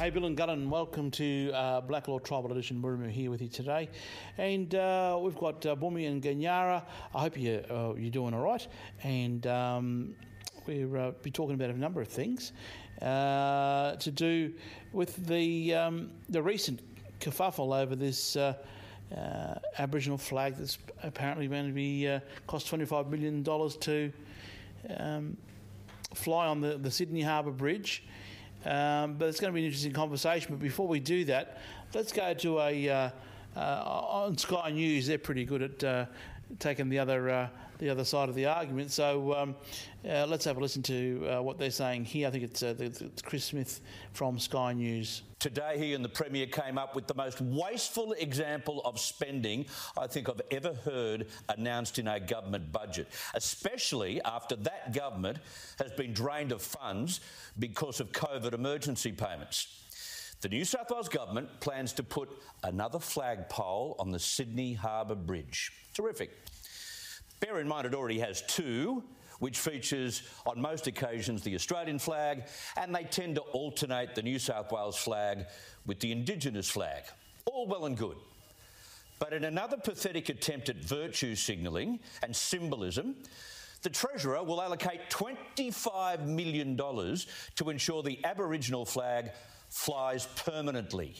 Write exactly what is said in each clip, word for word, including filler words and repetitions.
Hey, Bill and Gunnan, welcome to uh, Black Law Tribal Edition. We're here with you today. And uh, we've got uh, Bumi and Ganyara. I hope you, uh, you're doing all right. And um, we'll uh, be talking about a number of things uh, to do with the um, the recent kerfuffle over this uh, uh, Aboriginal flag that's apparently going to be uh, cost twenty-five million dollars to um, fly on the, the Sydney Harbour Bridge. Um, but it's going to be an interesting conversation. But before we do that, let's go to a uh, uh, on Sky News. They're pretty good at uh, taking the other uh, the other side of the argument. So um, uh, let's have a listen to uh, what they're saying here. I think it's, uh, it's Chris Smith from Sky News. Today, he and the Premier came up with the most wasteful example of spending I think I've ever heard announced in a government budget, especially after that government has been drained of funds because of COVID emergency payments. The New South Wales government plans to put another flagpole on the Sydney Harbour Bridge. Terrific. Bear in mind it already has two, which features on most occasions the Australian flag, and they tend to alternate the New South Wales flag with the Indigenous flag. All well and good. But in another pathetic attempt at virtue signalling and symbolism, the Treasurer will allocate twenty-five million dollars to ensure the Aboriginal flag flies permanently.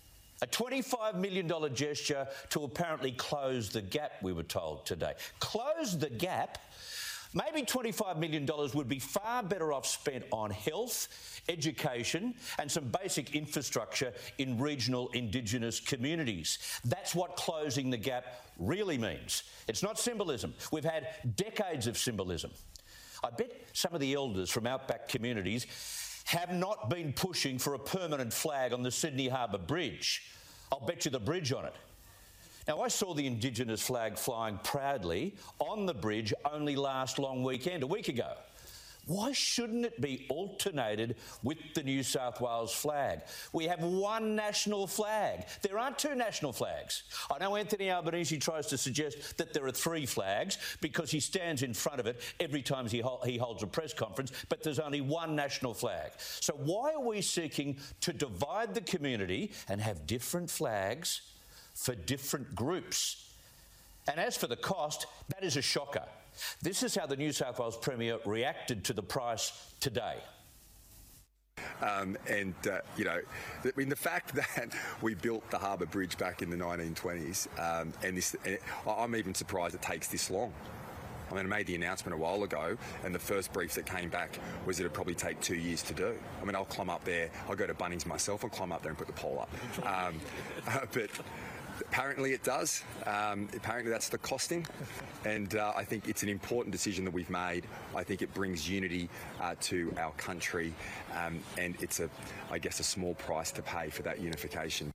A twenty-five million dollars gesture to apparently close the gap, we were told today. Close the gap? Maybe twenty-five million dollars would be far better off spent on health, education and some basic infrastructure in regional Indigenous communities. That's what closing the gap really means. It's not symbolism. We've had decades of symbolism. I bet some of the elders from outback communities have not been pushing for a permanent flag on the Sydney Harbour Bridge. I'll bet you the bridge on it. Now, I saw the Indigenous flag flying proudly on the bridge only last long weekend, a week ago. Why shouldn't it be alternated with the New South Wales flag? We have one national flag. There aren't two national flags. I know Anthony Albanese tries to suggest that there are three flags because he stands in front of it every time he, ho- he holds a press conference, but there's only one national flag. So why are we seeking to divide the community and have different flags for different groups? And as for the cost, that is a shocker. This is how the New South Wales Premier reacted to the price today. Um, and, uh, you know, I mean, the fact that we built the Harbour Bridge back in the nineteen twenties, um, and this, and I'm even surprised it takes this long. I mean, I made the announcement a while ago, and the first brief that came back was that it'd probably take two years to do. I mean, I'll climb up there, I'll go to Bunnings myself, I'll climb up there and put the pole up. Um, uh, but apparently it does. Um, apparently that's the costing. And uh, I think it's an important decision that we've made. I think it brings unity uh, to our country, um, and it's, a, I guess, a small price to pay for that unification.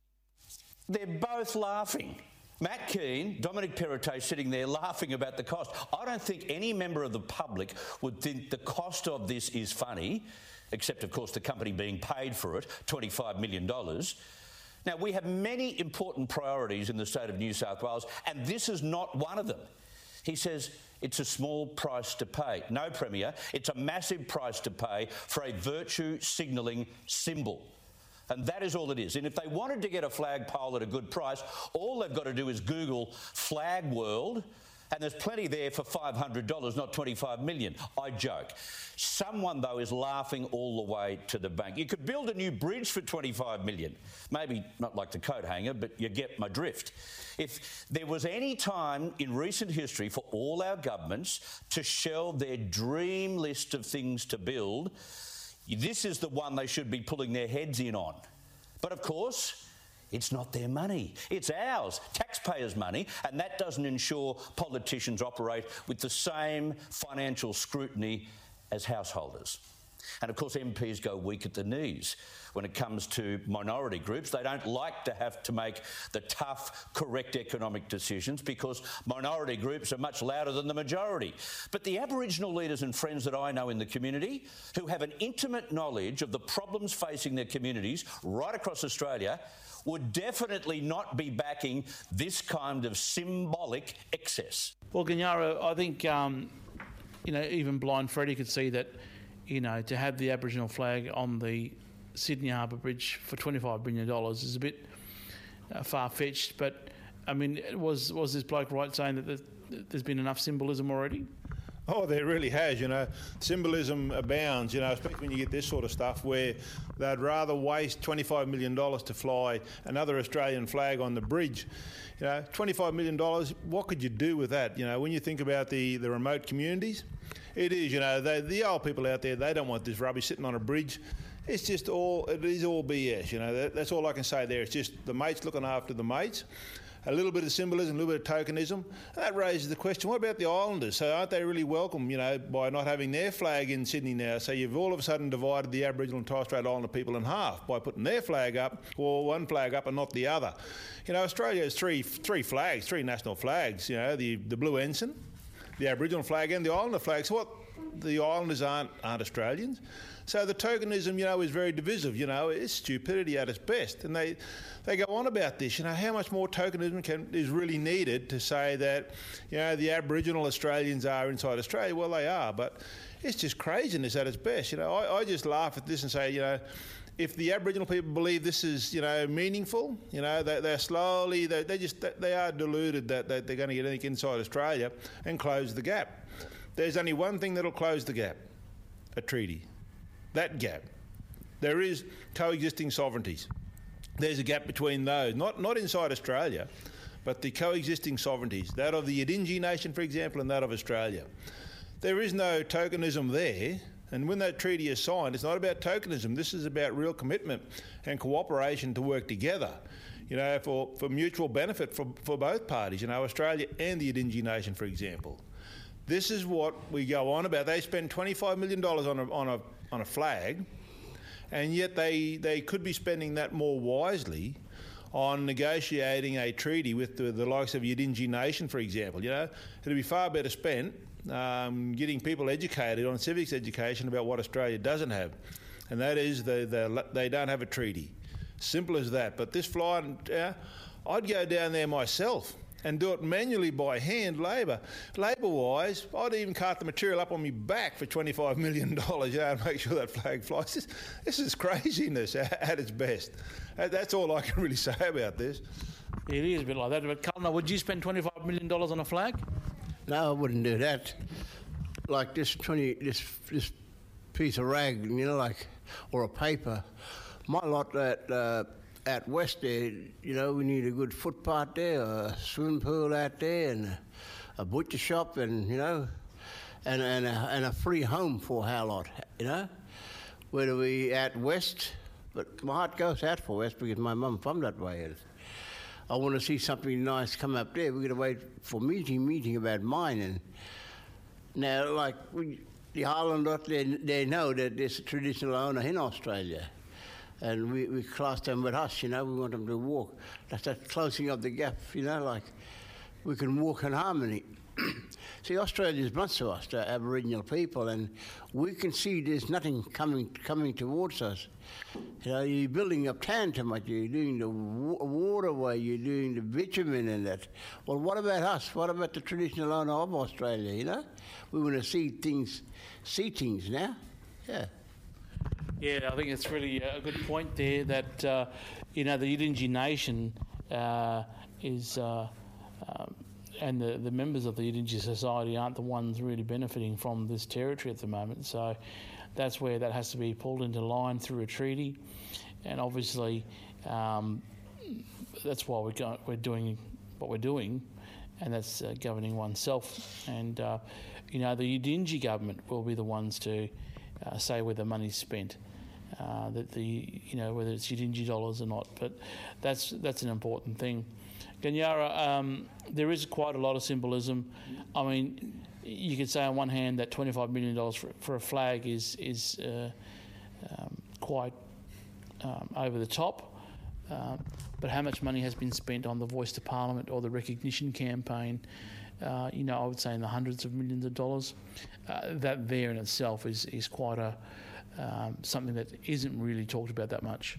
They're both laughing. Matt Keane, Dominic Perrottet sitting there laughing about the cost. I don't think any member of the public would think the cost of this is funny, except, of course, the company being paid for it, twenty-five million dollars. Now, we have many important priorities in the state of New South Wales, and this is not one of them. He says it's a small price to pay. No, Premier, it's a massive price to pay for a virtue signalling symbol. And that is all it is. And if they wanted to get a flagpole at a good price, all they've got to do is Google Flag World, and there's plenty there for five hundred dollars, not twenty-five million dollars. I joke. Someone, though, is laughing all the way to the bank. You could build a new bridge for twenty-five million dollars. Maybe not like the coat hanger, but you get my drift. If there was any time in recent history for all our governments to shelve their dream list of things to build, this is the one they should be pulling their heads in on. But, of course, it's not their money. It's ours, taxpayers' money, and that doesn't ensure politicians operate with the same financial scrutiny as householders. And, of course, M Ps go weak at the knees when it comes to minority groups. They don't like to have to make the tough, correct economic decisions because minority groups are much louder than the majority. But the Aboriginal leaders and friends that I know in the community who have an intimate knowledge of the problems facing their communities right across Australia would definitely not be backing this kind of symbolic excess. Well, Ganyara, I think, um, you know, even blind Freddie could see that, you know, to have the Aboriginal flag on the Sydney Harbour Bridge for twenty-five billion dollars is a bit uh, far-fetched, but I mean, was was this bloke right saying that there's, there's been enough symbolism already? Oh, there really has, you know. Symbolism abounds, you know, especially when you get this sort of stuff where they'd rather waste twenty-five million dollars to fly another Australian flag on the bridge. You know, twenty-five million dollars, what could you do with that? You know, when you think about the, the remote communities, it is, you know, they, the old people out there, they don't want this rubbish sitting on a bridge. It's just all, it is all B S, you know. That, that's all I can say there. It's just the mates looking after the mates. A little bit of symbolism, a little bit of tokenism. And that raises the question, what about the islanders? So aren't they really welcome, you know, by not having their flag in Sydney now? So you've all of a sudden divided the Aboriginal and Torres Strait Islander people in half by putting their flag up, or one flag up and not the other. You know, Australia has three three flags, three national flags, you know, the, the blue ensign, the Aboriginal flag and the Islander flag. So what, the Islanders aren't, aren't Australians? So the tokenism, you know, is very divisive, you know, it's stupidity at its best. And they they go on about this, you know, how much more tokenism can, is really needed to say that, you know, the Aboriginal Australians are inside Australia. Well, they are, but it's just craziness at its best. You know, I, I just laugh at this and say, you know, if the Aboriginal people believe this is, you know, meaningful, you know, they, they're slowly, they, they just, they are deluded that, that they're going to get anything inside Australia and close the gap. There's only one thing that'll close the gap, a treaty. That gap. There is coexisting sovereignties. There's a gap between those, not not inside Australia, but the coexisting sovereignties, that of the Yidinji nation, for example, and that of Australia. There is no tokenism there, and when that treaty is signed, it's not about tokenism. This is about real commitment and cooperation to work together, you know, for, for mutual benefit for, for both parties, you know, Australia and the Yidinji nation, for example. This is what we go on about. They spend twenty-five million dollars on a, on a on a flag, and yet they, they could be spending that more wisely on negotiating a treaty with the, the likes of Yidinji nation, for example. You know, it'd be far better spent um, getting people educated on civics education about what Australia doesn't have, and that is they, they, they don't have a treaty. Simple as that. But this flying, uh, I'd go down there myself and do it manually by hand, labour. Labour-wise, I'd even cart the material up on my back for twenty-five million dollars, you know, and make sure that flag flies. This, this is craziness at its best. That's all I can really say about this. It is a bit like that. But, Cullinan, would you spend twenty-five million dollars on a flag? No, I wouldn't do that. Like this twenty, this this piece of rag, you know, like, or a paper. My lot at... Uh, Out west there, you know, we need a good footpath there, a swimming pool out there, and a, a butcher shop, and, you know, and and a, and a free home for our lot, you know. Whether we out west, but my heart goes out for west because my mum from that way. And I want to see something nice come up there. We're going to wait for meeting, meeting about mine. And now, like, we, the Highland lot, they, they know that there's a traditional owner in Australia. And we, we class them with us, you know, we want them to walk. That's that closing of the gap, you know, like we can walk in harmony. See, Australia's much to us, the Aboriginal people, and we can see there's nothing coming coming towards us. You know, you're building up town too much, you're doing the wa- waterway, you're doing the bitumen and that. Well, what about us? What about the traditional owner of Australia, you know? We want to see things, see things now, yeah. Yeah, I think it's really a good point there that, uh, you know, the Yidinji nation uh, is, uh, um, and the, the members of the Yidinji society aren't the ones really benefiting from this territory at the moment. So that's where that has to be pulled into line through a treaty. And obviously um, that's why we're, go- we're doing what we're doing, and that's uh, governing oneself. And, uh, you know, the Yidinji government will be the ones to uh, say where the money's spent. Uh, that the you know whether it's Yidinji dollars or not, but that's that's an important thing. Ganyara, um, there is quite a lot of symbolism. I mean, you could say on one hand that twenty-five million dollars for, for a flag is is uh, um, quite um, over the top, uh, but how much money has been spent on the Voice to Parliament or the recognition campaign? Uh, you know, I would say in the hundreds of millions of dollars. Uh, that there in itself is is quite a Um, something that isn't really talked about that much.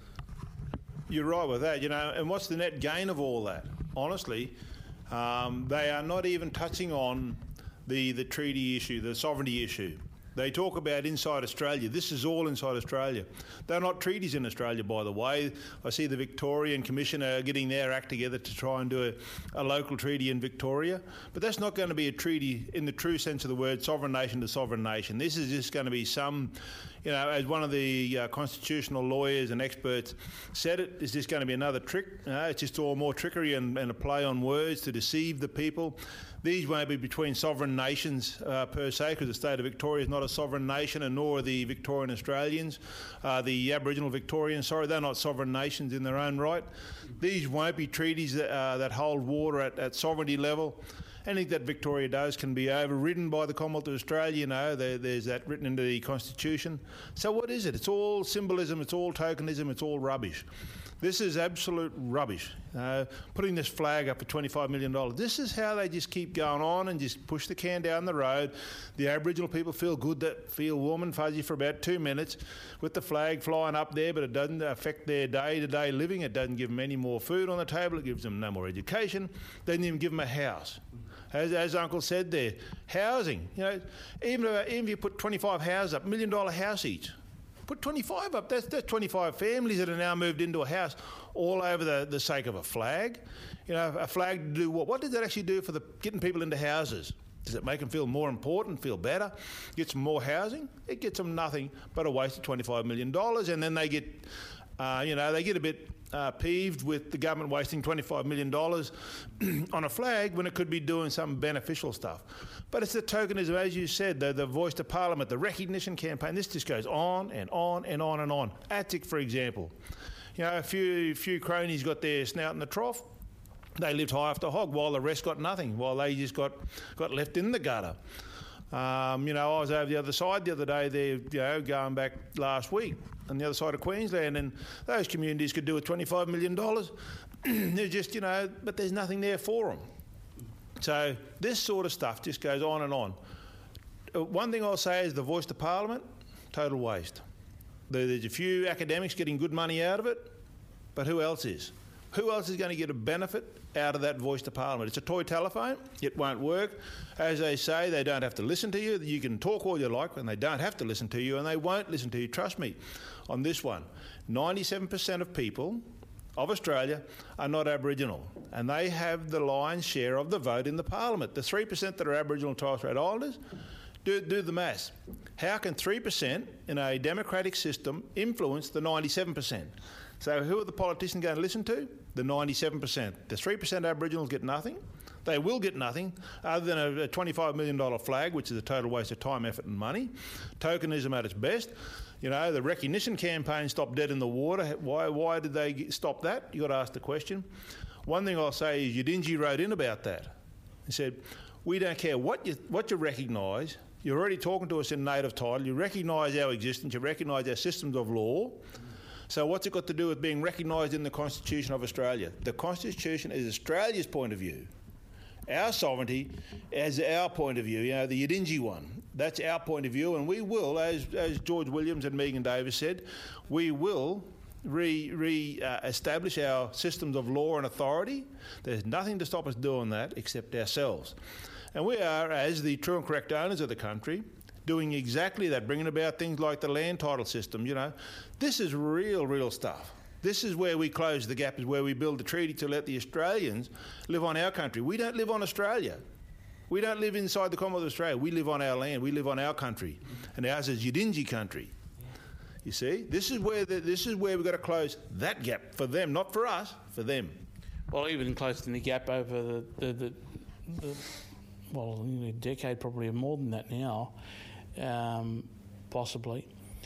You're right with that, you know, and what's the net gain of all that? Honestly, um, they are not even touching on the, the treaty issue, the sovereignty issue. They talk about inside Australia. This is all inside Australia. They're not treaties in Australia, by the way. I see the Victorian Commissioner getting their act together to try and do a, a local treaty in Victoria. But that's not going to be a treaty in the true sense of the word, sovereign nation to sovereign nation. This is just going to be some, you know, as one of the uh, constitutional lawyers and experts said it, is just going to be another trick. You know, it's just all more trickery and, and a play on words to deceive the people. These won't be between sovereign nations uh, per se, because the state of Victoria is not a sovereign nation, and nor are the Victorian Australians, uh, the Aboriginal Victorians, sorry, they're not sovereign nations in their own right. These won't be treaties that, uh, that hold water at, at sovereignty level. Anything that Victoria does can be overridden by the Commonwealth of Australia. You know, there, there's that written into the Constitution. So what is it? It's all symbolism, it's all tokenism, it's all rubbish. This is absolute rubbish. Uh, putting this flag up for twenty-five million dollars. This is how they just keep going on and just push the can down the road. The Aboriginal people feel good, that feel warm and fuzzy for about two minutes with the flag flying up there, but it doesn't affect their day-to-day living. It doesn't give them any more food on the table. It gives them no more education. They doesn't even give them a house. As, as Uncle said there, housing. You know, even if, even if you put twenty-five houses up, million dollar house each, put twenty-five up. That's, that's twenty-five families that are now moved into a house, all over the, the sake of a flag. You know, a flag to do what? What does that actually do for the getting people into houses? Does it make them feel more important, feel better? Gets them more housing? It gets them nothing but a waste of twenty-five million dollars, and then they get, uh, you know, they get a bit Uh, peeved with the government wasting twenty-five million dollars on a flag when it could be doing some beneficial stuff. But it's the tokenism, as you said, the, the voice to Parliament, the recognition campaign. This just goes on and on and on and on. ATSIC, for example. You know, a few few cronies got their snout in the trough. They lived high off the hog while the rest got nothing, while they just got, got left in the gutter. Um, you know, I was over the other side the other day there, you know, going back last week on the other side of Queensland, and those communities could do with twenty-five million dollars. They're just, you know, but there's nothing there for them. So this sort of stuff just goes on and on. Uh, one thing I'll say is the voice to Parliament, total waste. There, there's a few academics getting good money out of it, but who else is? Who else is going to get a benefit out of that voice to Parliament? It's a toy telephone. It won't work. As they say, they don't have to listen to you. You can talk all you like, and they don't have to listen to you, and they won't listen to you. Trust me on this one. ninety-seven percent of people of Australia are not Aboriginal, and they have the lion's share of the vote in the Parliament. The three percent that are Aboriginal and Torres Strait Islanders, do, do the maths. How can three percent in a democratic system influence the ninety-seven percent? So who are the politicians going to listen to? The ninety-seven percent. The three percent Aboriginals get nothing. They will get nothing other than a, a twenty-five million dollars flag, which is a total waste of time, effort and money. Tokenism at its best. You know, the recognition campaign stopped dead in the water. Why, why did they stop that? You've got to ask the question. One thing I'll say is Udingi wrote in about that. He said, we don't care what you, what you recognise. You're already talking to us in native title. You recognise our existence. You recognise our systems of law. So what's it got to do with being recognised in the Constitution of Australia? The Constitution is Australia's point of view. Our sovereignty is our point of view, you know, the Udingi one. That's our point of view, and we will, as, as George Williams and Megan Davis said, we will re, re uh, establish our systems of law and authority. There's nothing to stop us doing that except ourselves. And we are, as the true and correct owners of the country, doing exactly that, bringing about things like the land title system, you know. This is real, real stuff. This is where we close the gap, is where we build a treaty to let the Australians live on our country. We don't live on Australia. We don't live inside the Commonwealth of Australia. We live on our land. We live on our country. And ours is Udingi country. You see? This is where the, this is where we've got to close that gap for them, not for us, for them. Well, even closing the gap over the, the, the, the well, a decade, probably more than that now, um, possibly,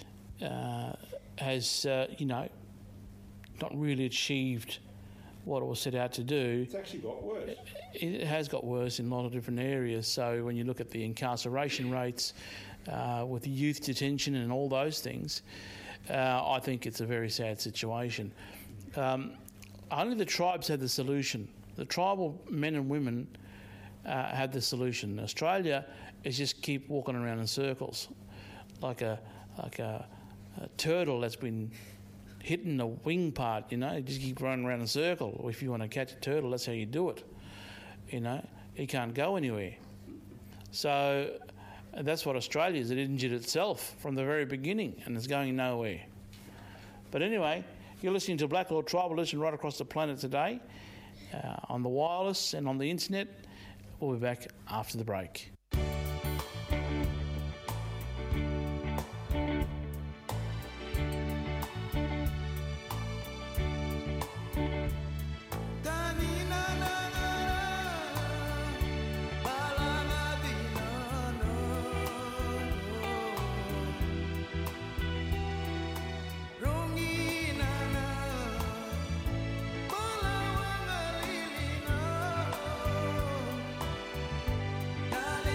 uh, has, uh, you know, not really achieved what it was set out to do. It's actually got worse. It has got worse in a lot of different areas. So when you look at the incarceration rates, uh, with youth detention and all those things, uh, I think it's a very sad situation. Um, only the tribes had the solution. The tribal men and women uh, had the solution. Australia is just keep walking around in circles, like a like a, a turtle that's been hitting the wing part, you know. You just keep running around in a circle. If you want to catch a turtle, that's how you do it. You know, he can't go anywhere. So And that's what Australia is. It injured itself from the very beginning and is going nowhere. But anyway, you're listening to Blacklaw Tribal Edition right across the planet today, uh, on the wireless and on the internet. We'll be back after the break. Darling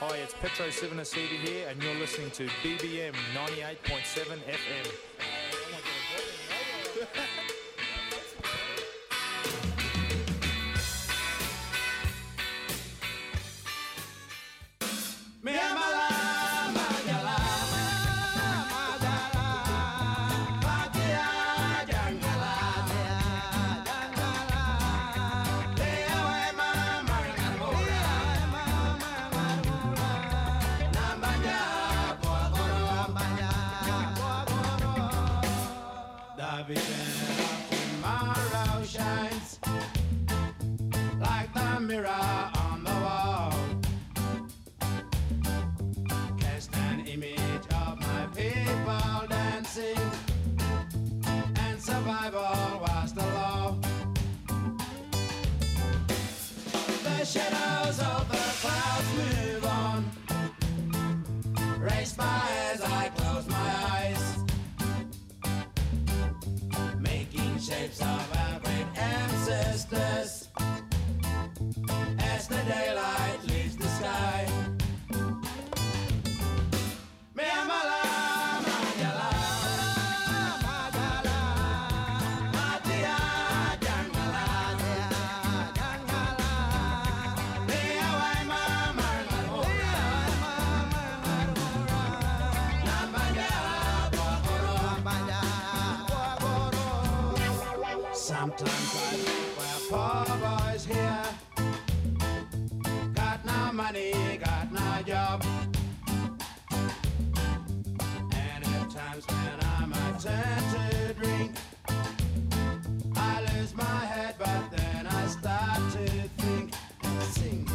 Hi, it's Petro Sivanasidi here, and you're listening to B B M ninety-eight point seven F M. Sometimes I think we're poor boys here. Got no money, got no job. And at times when I'm a turn to drink, I lose my head, but then I start to think and sing.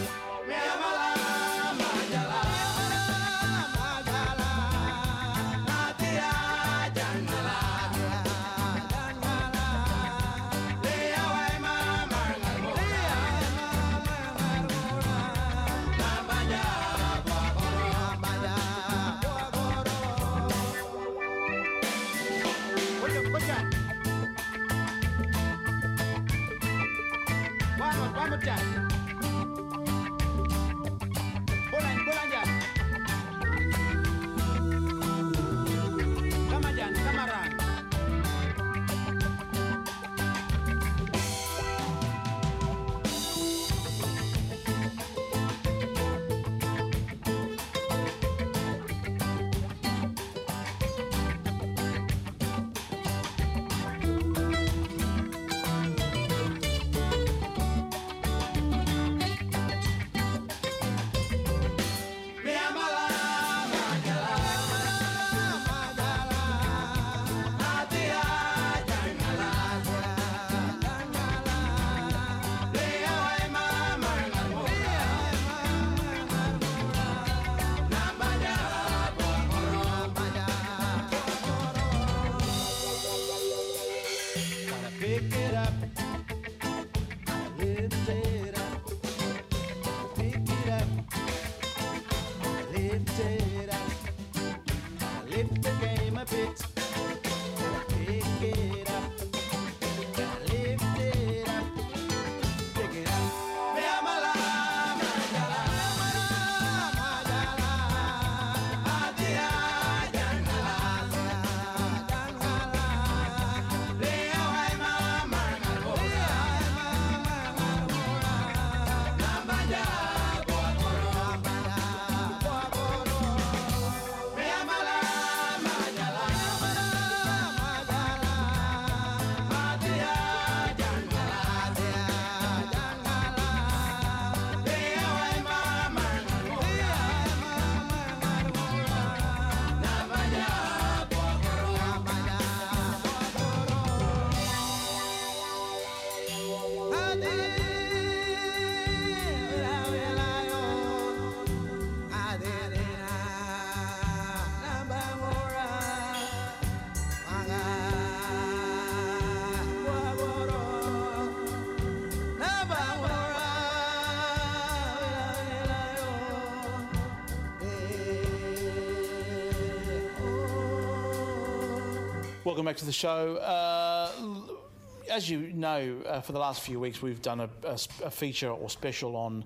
Welcome back to the show. Uh, as you know, uh, for the last few weeks we've done a, a, a feature or special on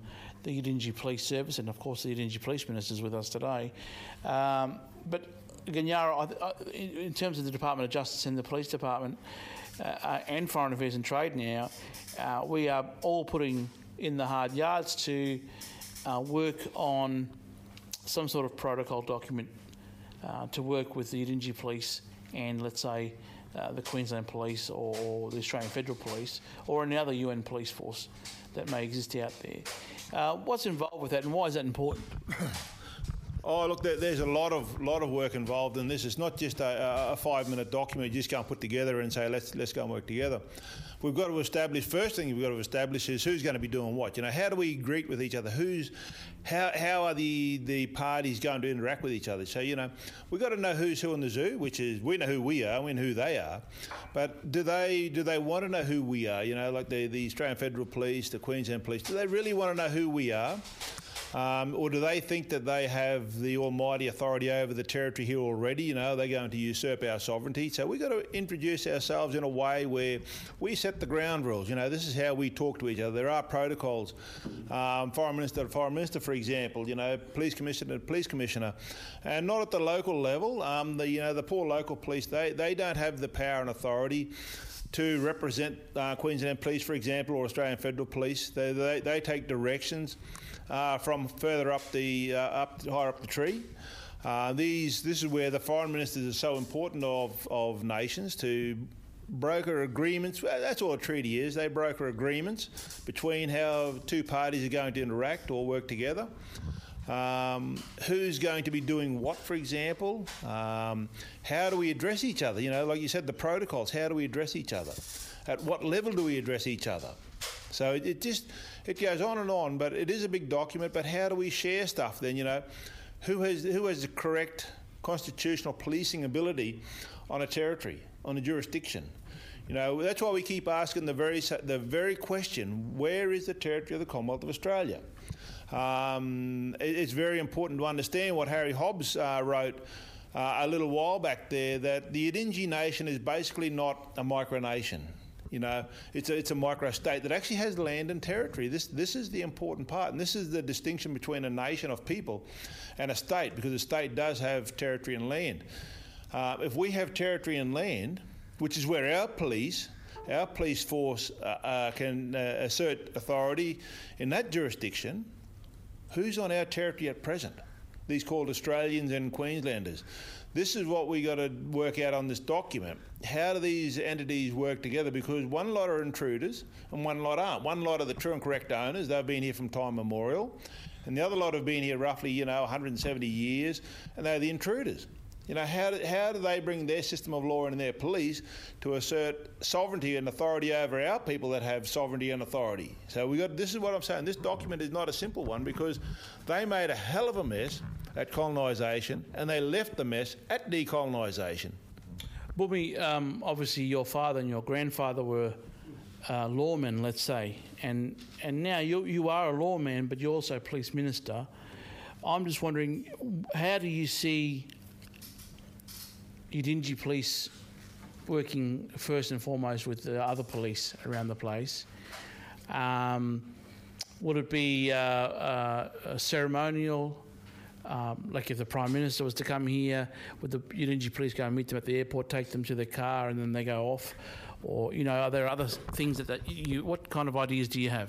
the Yidinji Police Service, and of course the Yidinji Police Minister is with us today. Um, but Ganyara, I, I, in, in terms of the Department of Justice and the Police Department uh, uh, and Foreign Affairs and Trade now, uh, we are all putting in the hard yards to uh, work on some sort of protocol document uh, to work with the Yidinji Police and, let's say, uh, the Queensland Police or, or the Australian Federal Police or any other U N police force that may exist out there. Uh, what's involved with that, and why is that important? Oh, look, there, there's a lot of lot of work involved in this. It's not just a, a five-minute document you just can't put together and say, let's let's go and work together. We've got to establish, first thing we've got to establish is who's going to be doing what. You know, how do we greet with each other? Who's, how how are the, the parties going to interact with each other? So, you know, we've got to know who's who in the zoo, which is, we know who we are, we know who they are. But do they do they want to know who we are? You know, like the, the Australian Federal Police, the Queensland Police, do they really want to know who we are? Um, or do they think that they have the almighty authority over the territory here already? You know, they're going to usurp our sovereignty. So we've got to introduce ourselves in a way where we set the ground rules. You know, this is how we talk to each other. There are protocols. Um, Foreign Minister to Foreign Minister, for example, you know, Police Commissioner to Police Commissioner. And not at the local level. Um, the, you know, the poor local police, they, they don't have the power and authority to represent uh, Queensland Police, for example, or Australian Federal Police. They, they, they take directions Uh, from further up the uh, up higher up the tree. Uh, these this is where the foreign ministers are so important of of nations to broker agreements. Well, that's all a treaty is. They broker agreements between how two parties are going to interact or work together. Um, who's going to be doing what, for example? Um, how do we address each other? You know, like you said, the protocols. How do we address each other? At what level do we address each other? So it, it just, it goes on and on, but it is a big document, but how do we share stuff then, you know? Who has who has the correct constitutional policing ability on a territory, on a jurisdiction? You know, that's why we keep asking the very the very question, where is the territory of the Commonwealth of Australia? Um, it, it's very important to understand what Harry Hobbs uh, wrote uh, a little while back there, that the Yidinji nation is basically not a micronation. You know, it's a, it's a micro-state that actually has land and territory. This this is the important part, and this is the distinction between a nation of people and a state, because a state does have territory and land. Uh, if we have territory and land, which is where our police, our police force uh, uh, can uh, assert authority in that jurisdiction, who's on our territory at present? These called Australians and Queenslanders. This is what we got to work out on this document. How do these entities work together? Because one lot are intruders and one lot aren't. One lot are the true and correct owners. They've been here from time memorial. And the other lot have been here roughly, you know, one hundred seventy years, and they're the intruders. You know, how do, how do they bring their system of law and their police to assert sovereignty and authority over our people that have sovereignty and authority? So we got. This is what I'm saying. This document is not a simple one, because they made a hell of a mess at colonisation, and they left the mess at decolonisation. Bumi, um, obviously your father and your grandfather were uh, lawmen, let's say, and and now you you are a lawman, but you're also a police minister. I'm just wondering, how do you see Yidinji police working first and foremost with the other police around the place? Um, would it be uh, uh, a ceremonial? Um, like if the Prime Minister was to come here, would the Yidinji police go and meet them at the airport, take them to their car, and then they go off? Or, you know, are there other things that, that you, what kind of ideas do you have?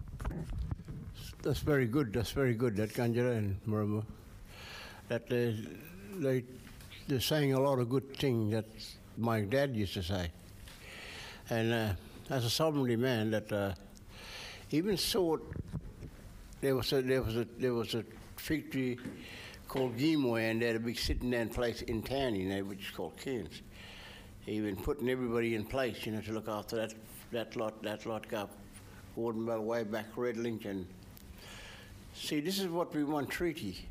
That's very good, that's very good, that Ganjara and Muramu. That they, they, they're saying a lot of good things that my dad used to say. And uh, as a sovereignty man, that uh, even thought there was a, there was a, there was a fig tree called Gimoy, and they had a big sitting down place in town, you know, which is called Cairns. He'd been putting everybody in place, you know, to look after that that lot, that lot go up Wardenbell way back, Red Lynch. And see, this is what we want treaty.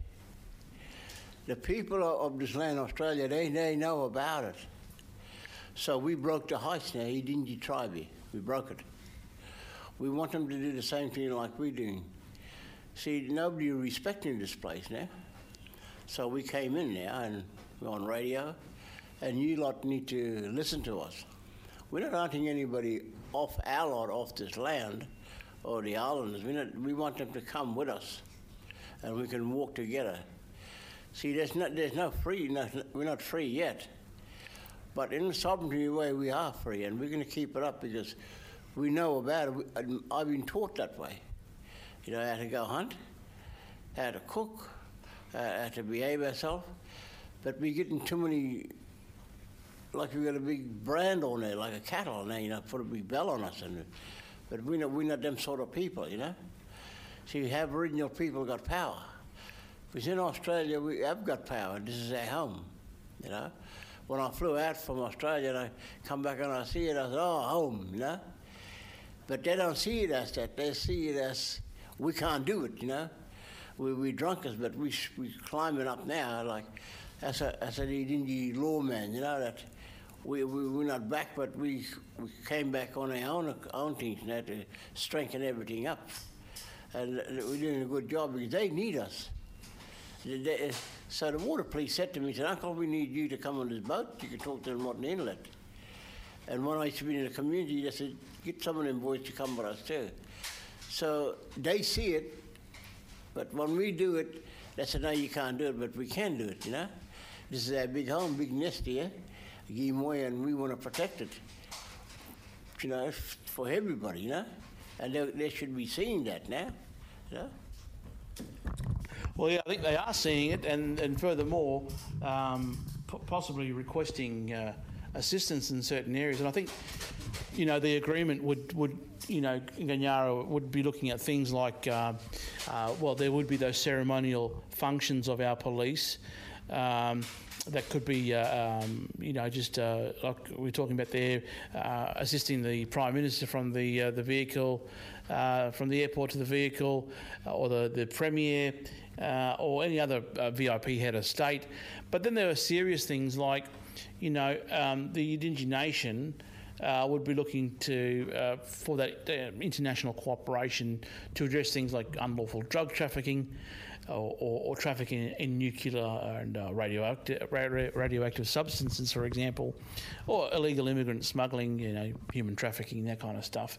The people of this land, Australia, they, they know about it. So we broke the heist now, Yidinji tribe. We broke it. We want them to do the same thing like we're doing. See, nobody respecting this place now. So we came in now and we're on radio, and you lot need to listen to us. We're not hunting anybody off our lot, off this land. or the islanders. We, not, we want them to come with us, and we can walk together. See, there's not, there's no free, no, we're not free yet. But in the sovereignty way, we are free, and we're going to keep it up because we know about it. I've been taught that way. You know, how to go hunt, how to cook, uh, how to behave ourselves. But we're getting too many, like we've got a big brand on there, like a cattle on there, you know, put a big bell on us. And, but we're not, we're not them sort of people, you know. See, Aboriginal people got power. Because in Australia, we have got power. This is our home, you know. When I flew out from Australia and I come back and I see it, I said, oh, home, you know. But they don't see it as that. They see it as, we can't do it, you know. We, we're drunkards, but we, we're climbing up now, like, as a as an Idingi lawman, you know, that we, we, we're not back, but we, we came back on our own, own things now to strengthen everything up. And we're doing a good job because they need us. They, so the water police said to me, said, Uncle, we need you to come on this boat. You can talk to them on the inlet. And when I used to be in the community, they said, get some of them boys to come with us too. So they see it, but when we do it, they said, no, you can't do it, but we can do it, you know. This is our big home, big nest here, Gimoy, and we want to protect it, you know, for everybody, you know. And they, they should be seeing that now, you know. Well, yeah, I think they are seeing it, and, and furthermore, um, p- possibly requesting uh, assistance in certain areas. And I think, you know, the agreement would, would you know, Ganyara would be looking at things like, uh, uh, well, there would be those ceremonial functions of our police. Um, that could be, uh, um, you know, just uh, like we we're talking about there, uh, assisting the Prime Minister from the uh, the vehicle, uh, from the airport to the vehicle, uh, or the, the Premier, uh, or any other uh, V I P head of state. But then there are serious things like, you know, um, the Idingi Nation uh, would be looking to uh, for that uh, international cooperation to address things like unlawful drug trafficking, Or, or, or trafficking in, in nuclear and uh, radioactive, radio, radioactive substances, for example, or illegal immigrant smuggling, you know, human trafficking, that kind of stuff,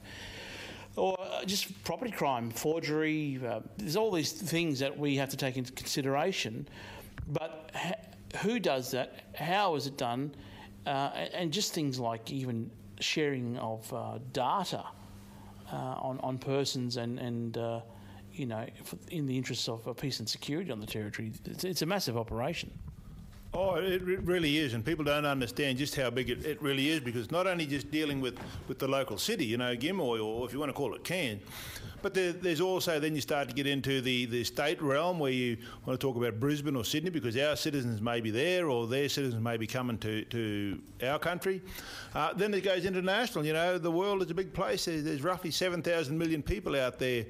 or uh, just property crime, forgery. Uh, there's all these things that we have to take into consideration. But ha- who does that? How is it done? Uh, and, and just things like even sharing of uh, data uh, on on persons and and. Uh, you know, in the interests of peace and security on the territory. It's, it's a massive operation. Oh, it really is, and people don't understand just how big it, it really is, because not only just dealing with, with the local city, you know, Gimoy, or if you want to call it Cairns, but there, there's also, then you start to get into the, the state realm where you want to talk about Brisbane or Sydney, because our citizens may be there or their citizens may be coming to, to our country. Uh, then it goes international. You know, the world is a big place. There's, there's roughly seven thousand million people out there,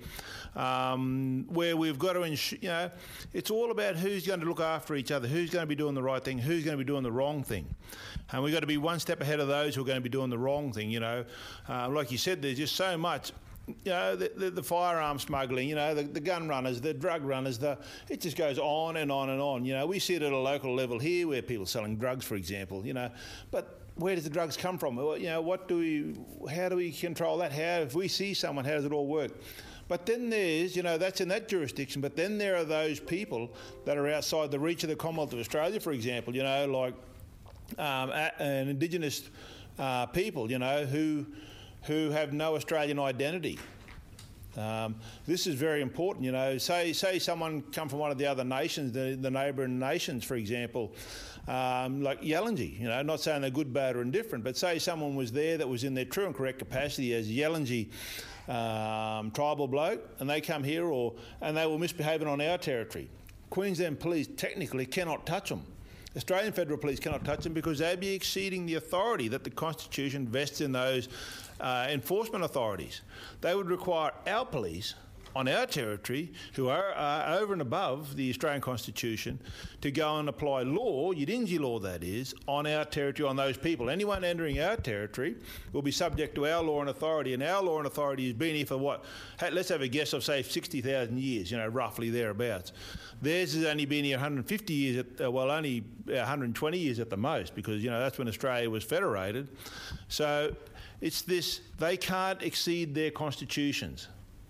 um, where we've got to, ins- you know, it's all about who's going to look after each other, who's going to be doing the right thing, who's going to be doing the wrong thing. And we've got to be one step ahead of those who are going to be doing the wrong thing, you know. Uh, like you said, there's just so much. You know, the, the, the firearm smuggling, you know, the, the gun runners, the drug runners, the it just goes on and on and on. You know, we see it at a local level here where people are selling drugs, for example, you know. But where does the drugs come from? Well, you know, what do we, how do we control that? How, if we see someone, how does it all work? But then there's, you know, that's in that jurisdiction, but then there are those people that are outside the reach of the Commonwealth of Australia, for example, you know, like um, a, an Indigenous uh, people, you know, who... who have no Australian identity. Um, this is very important, you know. Say say someone come from one of the other nations, the, the neighbouring nations, for example, um, like Yellenji, you know, not saying they're good, bad or indifferent, but say someone was there that was in their true and correct capacity as Yellenji um, tribal bloke, and they come here or and they were misbehaving on our territory. Queensland Police technically cannot touch them. Australian Federal Police cannot touch them because they'd be exceeding the authority that the Constitution vests in those uh, enforcement authorities. They would require our police on our territory, who are uh, over and above the Australian Constitution, to go and apply law, Yidinji law that is, on our territory, on those people. Anyone entering our territory will be subject to our law and authority, and our law and authority has been here for what? Hey, let's have a guess of, say, sixty thousand years, you know, roughly thereabouts. Theirs has only been here one hundred fifty years, at, uh, well, only one hundred twenty years at the most, because, you know, that's when Australia was federated. So it's this, they can't exceed their constitutions.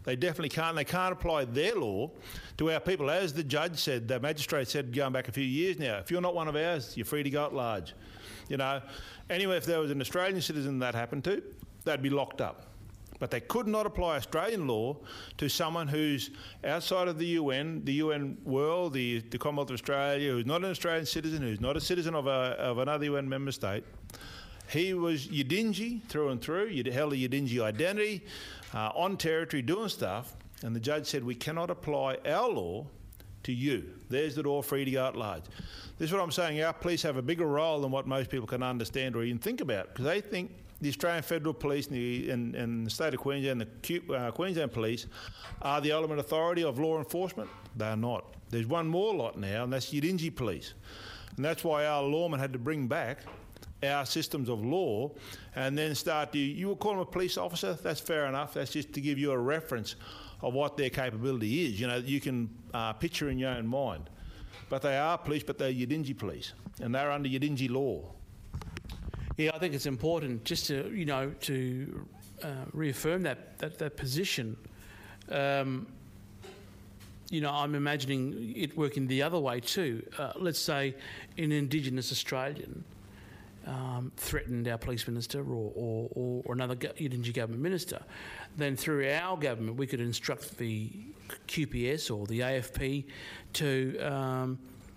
They definitely can't. They can't apply their law to our people. As the judge said, the magistrate said going back a few years now, if you're not one of ours, you're free to go at large. You know, anyway, if there was an Australian citizen that happened to, they'd be locked up. But they could not apply Australian law to someone who's outside of the U N, the U N world, the, the Commonwealth of Australia, who's not an Australian citizen, who's not a citizen of, a, of another U N member state. He was Yidinji through and through. He held a Yidinji identity, uh, on territory doing stuff, and the judge said, we cannot apply our law to you. There's the door, free to go at large. This is what I'm saying. Our police have a bigger role than what most people can understand or even think about, because they think the Australian Federal Police and the, and, and the State of Queensland, the uh, Queensland Police, are the ultimate authority of law enforcement. They are not. There's one more lot now, and that's Yidinji Police. And that's why our lawmen had to bring back our systems of law and then start to, you would call them a police officer, that's fair enough. That's just to give you a reference of what their capability is. You know, you can uh, picture in your own mind. But they are police, but they're Yidinji Police, and they're under Yidinji law. Yeah, I think it's important just to, you know, to uh, reaffirm that, that, that position. Um, you know, I'm imagining it working the other way too. Uh, let's say an Indigenous Australian um, threatened our police minister or, or, or, or another Yidinji government minister. Then through our government, we could instruct the Q P S or the A F P to, um,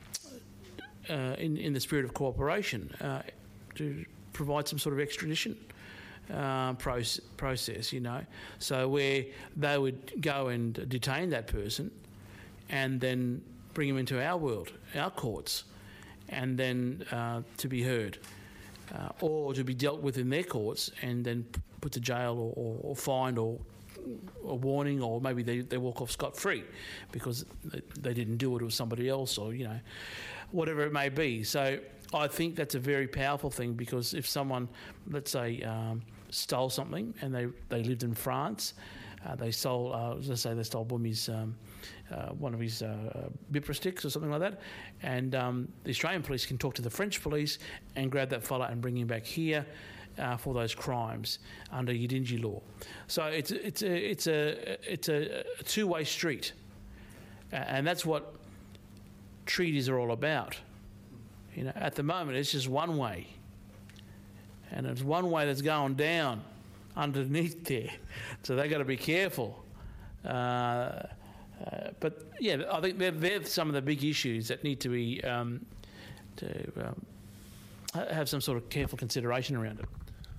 uh, in, in the spirit of cooperation, uh, to provide some sort of extradition uh, proce- process, you know. So where they would go and detain that person and then bring him into our world, our courts, and then uh, to be heard. Uh, or to be dealt with in their courts and then put to jail or, or, or fined or a warning, or maybe they, they walk off scot-free because they, they didn't do it, it was somebody else, or, you know, whatever it may be. So I think that's a very powerful thing, because if someone, let's say, um, stole something and they, they lived in France, uh, they stole, uh, let's say they stole Bumi's, um, uh, one of his uh, Bipra sticks or something like that, and um, the Australian police can talk to the French police and grab that fella and bring him back here uh, for those crimes under Yidinji law. So it's it's a it's a it's a two-way street, uh, and that's what treaties are all about. You know, at the moment it's just one way, and it's one way that's going down underneath there. So they got to be careful. Uh, uh, but yeah, I think they're, they're some of the big issues that need to be um, to um, have some sort of careful consideration around it.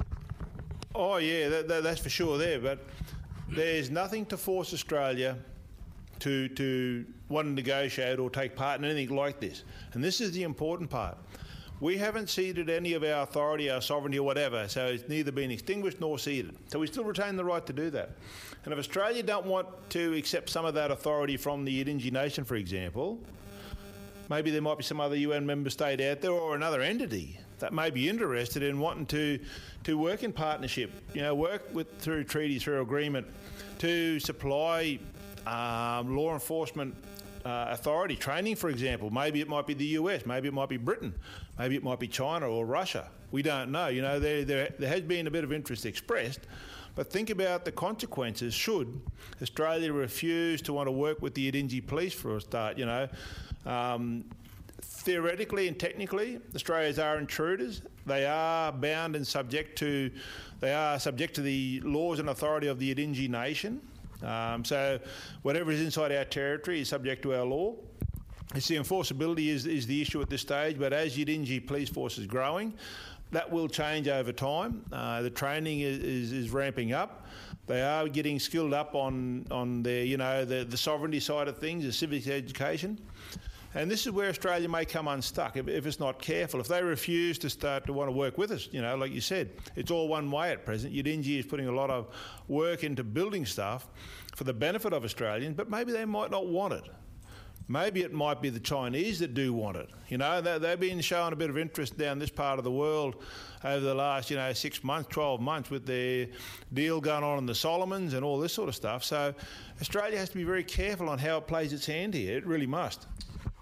Oh yeah, that, that, that's for sure there. But there's nothing to force Australia to to want to negotiate or take part in anything like this. And this is the important part. We haven't ceded any of our authority, our sovereignty or whatever, so it's neither been extinguished nor ceded. So we still retain the right to do that. And if Australia don't want to accept some of that authority from the Yidinji nation, for example, maybe there might be some other U N member state out there or another entity that may be interested in wanting to, to work in partnership, you know, work with through treaties, through agreement, to supply um, law enforcement Uh, authority training, for example. Maybe it might be the U S, maybe it might be Britain, maybe it might be China or Russia. We don't know. You know, there, there, there has been a bit of interest expressed, but think about the consequences should Australia refuse to want to work with the Yidinji police for a start. You know, um, theoretically and technically, Australians are intruders. They are bound and subject to, they are subject to the laws and authority of the Yidinji nation. Um, so whatever is inside our territory is subject to our law. It's the enforceability is, is the issue at this stage, but as Yidinji police force is growing, that will change over time. Uh, the training is, is, is ramping up. They are getting skilled up on, on their, you know, the, the sovereignty side of things, the civic education. And this is where Australia may come unstuck if, if it's not careful. If they refuse to start to want to work with us, you know, like you said, it's all one way at present. Yidinji is putting a lot of work into building stuff for the benefit of Australians, but maybe they might not want it. Maybe it might be the Chinese that do want it. You know, they, they've been showing a bit of interest down this part of the world over the last, you know, six months, twelve months with their deal going on in the Solomons and all this sort of stuff. So Australia has to be very careful on how it plays its hand here. It really must.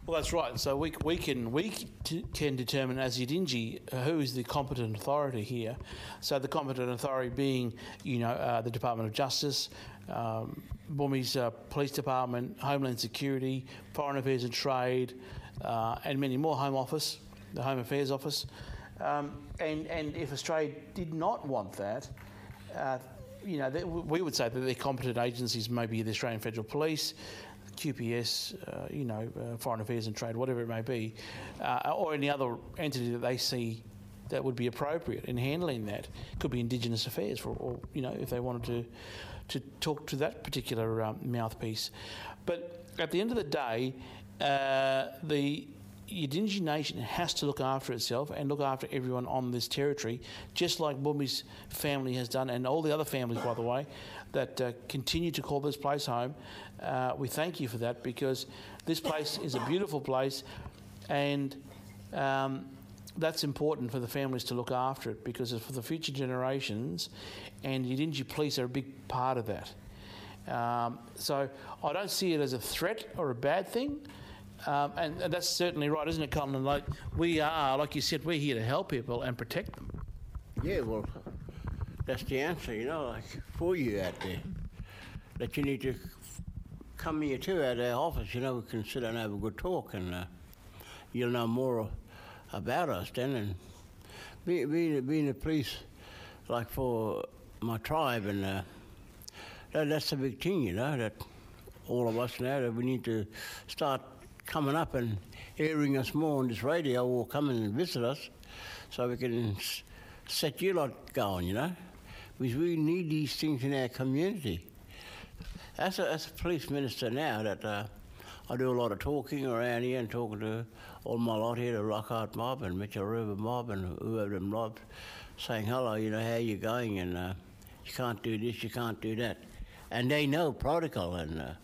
Well, that's right. So we we can we c- can determine as Yidinji uh, who is the competent authority here. So the competent authority being, you know, uh, the Department of Justice, um, Bumi's uh, Police Department, Homeland Security, Foreign Affairs and Trade, uh, and many more. Home Office, the Home Affairs Office, um, and and if Australia did not want that. Uh, you know, they, we would say that their competent agencies may be the Australian Federal Police, Q P S, uh, you know, uh, Foreign Affairs and Trade, whatever it may be, uh, or any other entity that they see that would be appropriate in handling that. Could be Indigenous Affairs, for, or you know, if they wanted to to talk to that particular um, mouthpiece. But at the end of the day, uh, the Yidinji Nation has to look after itself and look after everyone on this territory, just like Bumi's family has done, and all the other families, by the way, that uh, continue to call this place home. Uh, we thank you for that, because this place is a beautiful place, and um, that's important for the families to look after it, because it's for the future generations, and Yidinji police are a big part of that. Um, so I don't see it as a threat or a bad thing. Um, and, and that's certainly right, isn't it, Colin? Like, we are, like you said, we're here to help people and protect them. Yeah, well, that's the answer, you know, like for you out there. That you need to come here too at our office, you know, we can sit and have a good talk, and uh, you'll know more about us then. And being, being, being a police, like for my tribe, and uh, that, that's a big thing, you know, that all of us know that we need to start coming up and hearing us more on this radio, or coming and visit us, so we can s- set you lot going, you know, because we need these things in our community. As a, as a police minister now, that uh, I do a lot of talking around here and talking to all my lot here, the Lockhart mob and Mitchell River mob and whoever them mobs, saying, hello, you know, how you going, and uh, you can't do this, you can't do that. And they know protocol, and uh,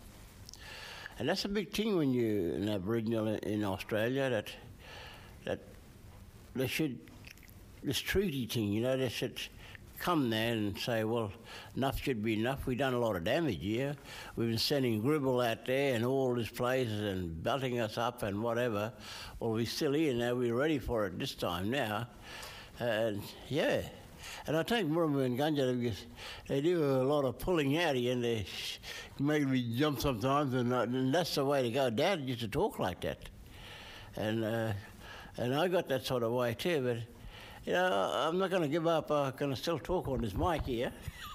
And that's a big thing when you're an Aboriginal in Australia, that that they should, this treaty thing, you know, they should come there and say, well, enough should be enough. We've done a lot of damage here. We've been sending Gribble out there and all these places and belting us up and whatever. Well, we're still here now. We're ready for it this time now. And, yeah. And I think Murrumbidgee and Gundjerr, because they do a lot of pulling out here, and they make me jump sometimes, and, uh, and that's the way to go. Dad used to talk like that. And uh, and I got that sort of way too, but, you know, I'm not going to give up. I'm going to still talk on this mic here.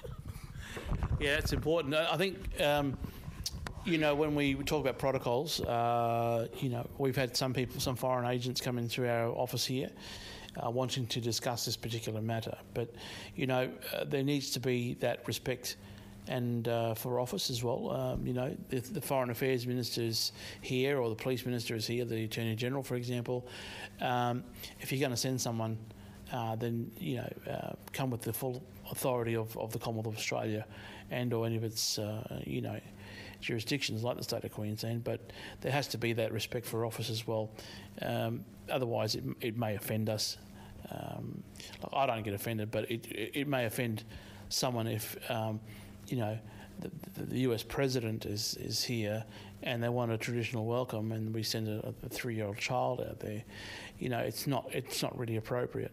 Yeah, it's important. I think, um, you know, when we talk about protocols, uh, you know, we've had some people, some foreign agents come in through our office here, Uh, wanting to discuss this particular matter. But, you know, uh, there needs to be that respect and uh, for office as well. Um, you know, the, the Foreign Affairs Minister is here, or the Police Minister is here, the Attorney General, for example. Um, if you're going to send someone, uh, then, you know, uh, come with the full authority of, of the Commonwealth of Australia and or any of its, uh, you know, jurisdictions like the state of Queensland, but there has to be that respect for office as well. Um, otherwise, it, it may offend us. Um, I don't get offended, but it, it, it may offend someone if, um, you know, the, the, the U S president is, is here and they want a traditional welcome, and we send a, a three-year-old child out there. You know, it's not it's not really appropriate.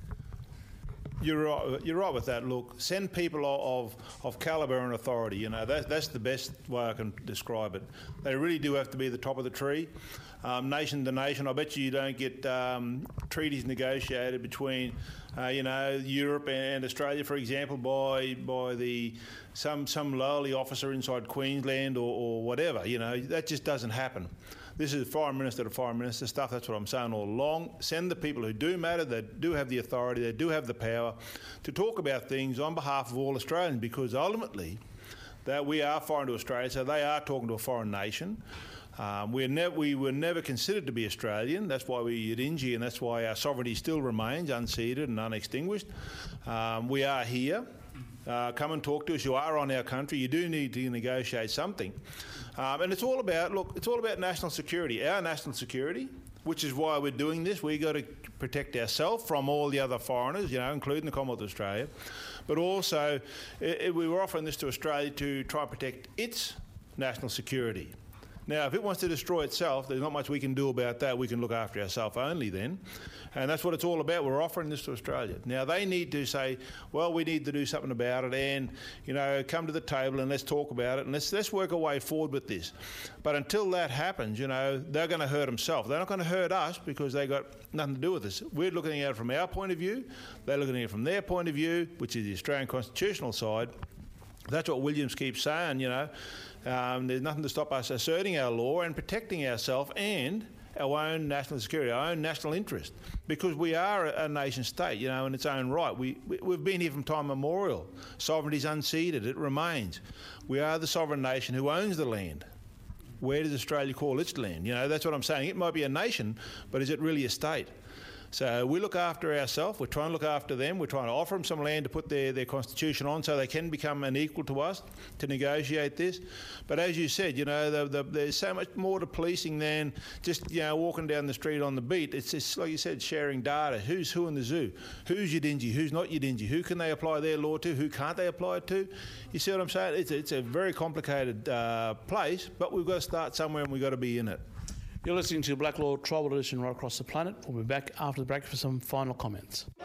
You're right, you're right with that. Look, send people of of calibre and authority. You know, that, that's the best way I can describe it. They really do have to be the top of the tree. Um, nation to nation, I bet you you don't get um, treaties negotiated between, uh, you know, Europe and Australia, for example, by by the some some lowly officer inside Queensland or, or whatever. You know, that just doesn't happen. This is Foreign Minister to Foreign Minister stuff. That's what I'm saying all along. Send the people who do matter, that do have the authority, they do have the power to talk about things on behalf of all Australians, because ultimately that we are foreign to Australia, so they are talking to a foreign nation. Um, we're ne- we were never considered to be Australian. That's why we're Yidinji, and that's why our sovereignty still remains unceded and unextinguished. Um, we are here. Uh, come and talk to us. You are on our country. You do need to negotiate something. Um, and it's all about, look, it's all about national security, our national security, which is why we're doing this. We've got to protect ourselves from all the other foreigners, you know, including the Commonwealth of Australia. But also, it, it, we were offering this to Australia to try and protect its national security. Now, if it wants to destroy itself, there's not much we can do about that. We can look after ourselves only then. And that's what it's all about. We're offering this to Australia. Now, they need to say, well, we need to do something about it and, you know, come to the table and let's talk about it and let's, let's work our way forward with this. But until that happens, you know, they're going to hurt themselves. They're not going to hurt us because they got nothing to do with this. We're looking at it from our point of view. They're looking at it from their point of view, which is the Australian constitutional side. That's what Williams keeps saying, you know. Um, there's nothing to stop us asserting our law and protecting ourselves and our own national security, our own national interest, because we are a, a nation state, you know, in its own right. We, we, we've been here from time immemorial. Sovereignty is unceded. It remains. We are the sovereign nation who owns the land. Where does Australia call its land? You know, that's what I'm saying. It might be a nation, but is it really a state? So we look after ourselves, we're trying to look after them, we're trying to offer them some land to put their, their constitution on so they can become an equal to us to negotiate this. But as you said, you know, the, the, there's so much more to policing than just, you know, walking down the street on the beat. It's just, like you said, sharing data. Who's who in the zoo? Who's Yidinji? Who's not Yidinji? Who can they apply their law to? Who can't they apply it to? You see what I'm saying? It's a, it's a very complicated uh, place, but we've got to start somewhere and we've got to be in it. You're listening to Black Law Tribal Edition right across the planet. We'll be back after the break for some final comments.